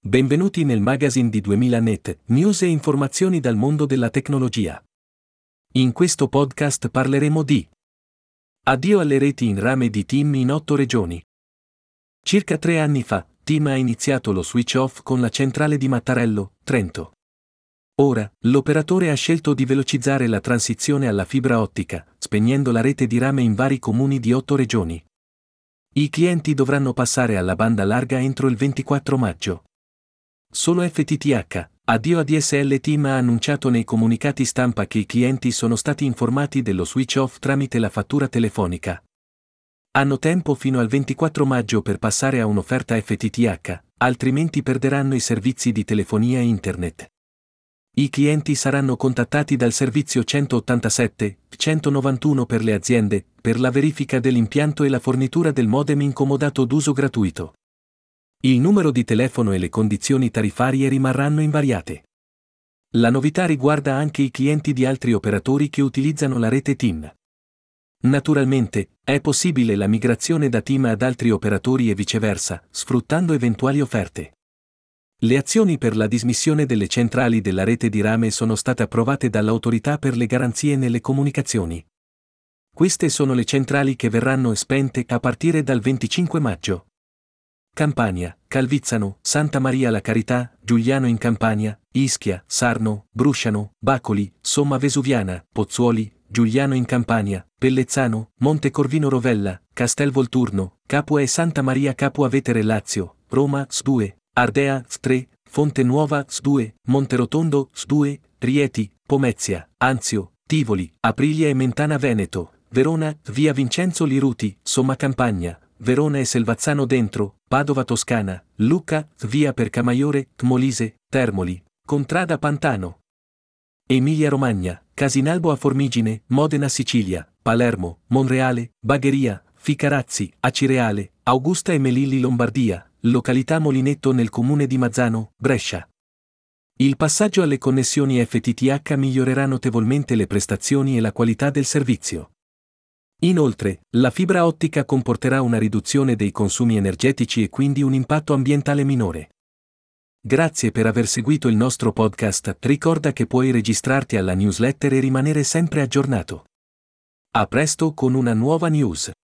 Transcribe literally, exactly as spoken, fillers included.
Benvenuti nel magazine di duemila Net, news e informazioni dal mondo della tecnologia. In questo podcast parleremo di addio alle reti in rame di TIM in otto regioni. Circa tre anni fa, TIM ha iniziato lo switch off con la centrale di Mattarello, Trento. Ora, l'operatore ha scelto di velocizzare la transizione alla fibra ottica, spegnendo la rete di rame in vari comuni di otto regioni. I clienti dovranno passare alla banda larga entro il ventiquattro maggio. Solo F T T H, addio A D S L. TIM ha annunciato nei comunicati stampa che i clienti sono stati informati dello switch off tramite la fattura telefonica. Hanno tempo fino al ventiquattro maggio per passare a un'offerta F T T H, altrimenti perderanno i servizi di telefonia e internet. I clienti saranno contattati dal servizio centottantasette centonovantuno per le aziende, per la verifica dell'impianto e la fornitura del modem incomodato d'uso gratuito. Il numero di telefono e le condizioni tariffarie rimarranno invariate. La novità riguarda anche i clienti di altri operatori che utilizzano la rete TIM. Naturalmente, è possibile la migrazione da TIM ad altri operatori e viceversa, sfruttando eventuali offerte. Le azioni per la dismissione delle centrali della rete di rame sono state approvate dall'Autorità per le garanzie nelle comunicazioni. Queste sono le centrali che verranno spente a partire dal venticinque maggio. Campania, Calvizzano, Santa Maria la Carità, Giuliano in Campania, Ischia, Sarno, Brusciano, Bacoli, Somma Vesuviana, Pozzuoli, Giuliano in Campania, Pellezzano, Monte Corvino Rovella, Castel Volturno, Capua e Santa Maria Capua Vetere Lazio, Roma S due, Ardea S tre, Fonte Nuova S due, Monterotondo S due, Rieti, Pomezia, Anzio, Tivoli, Aprilia e Mentana Veneto, Verona, via Vincenzo Liruti, Somma Campagna, Verona e Selvazzano Dentro, Padova Toscana, Lucca, via per Camaiore, Molise, Termoli, Contrada Pantano. Emilia Romagna, Casinalbo a Formigine, Modena Sicilia, Palermo, Monreale, Bagheria, Ficarazzi, Acireale, Augusta e Melilli Lombardia, località Molinetto nel comune di Mazzano, Brescia. Il passaggio alle connessioni F T T H migliorerà notevolmente le prestazioni e la qualità del servizio. Inoltre, la fibra ottica comporterà una riduzione dei consumi energetici e quindi un impatto ambientale minore. Grazie per aver seguito il nostro podcast. Ricorda che puoi registrarti alla newsletter e rimanere sempre aggiornato. A presto con una nuova news.